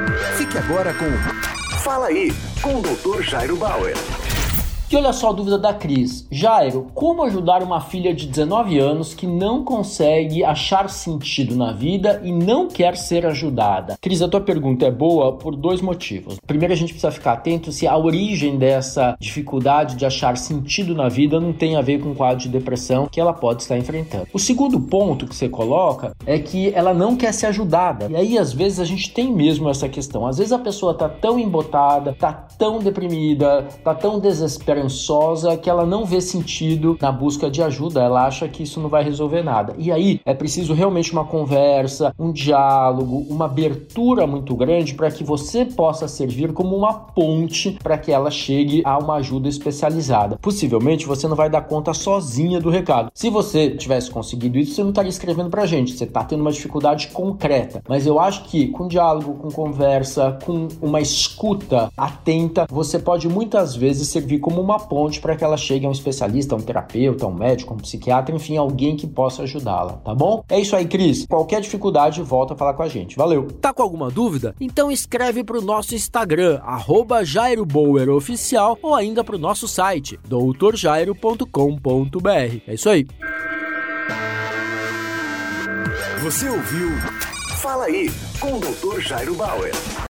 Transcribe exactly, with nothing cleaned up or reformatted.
Fique agora com Fala Aí, com o doutor Jairo Bauer. E olha só a dúvida da Cris. Jairo, como ajudar uma filha de dezenove anos que não consegue achar sentido na vida e não quer ser ajudada? Cris, a tua pergunta é boa por dois motivos. Primeiro, a gente precisa ficar atento se a origem dessa dificuldade de achar sentido na vida não tem a ver com o quadro de depressão que ela pode estar enfrentando. O segundo ponto que você coloca é que ela não quer ser ajudada. E aí, às vezes, a gente tem mesmo essa questão. Às vezes a pessoa tá tão embotada, tá tão deprimida, tá tão desesperada, que ela não vê sentido na busca de ajuda, ela acha que isso não vai resolver nada. E aí é preciso realmente uma conversa, um diálogo, uma abertura muito grande para que você possa servir como uma ponte para que ela chegue a uma ajuda especializada. Possivelmente você não vai dar conta sozinha do recado. Se você tivesse conseguido isso, você não estaria escrevendo pra gente, você está tendo uma dificuldade concreta. Mas eu acho que com diálogo, com conversa, com uma escuta atenta, você pode muitas vezes servir como uma ponte para que ela chegue a um especialista, a um terapeuta, a um médico, a um psiquiatra, enfim, alguém que possa ajudá-la, tá bom? É isso aí, Cris. Qualquer dificuldade, volta a falar com a gente. Valeu! Tá com alguma dúvida? Então escreve pro nosso Instagram, arroba Jairo Bauer Oficial, ou ainda pro nosso site, doutor jairo ponto com ponto b r. É isso aí. Você ouviu Fala Aí, com o doutor Jairo Bauer.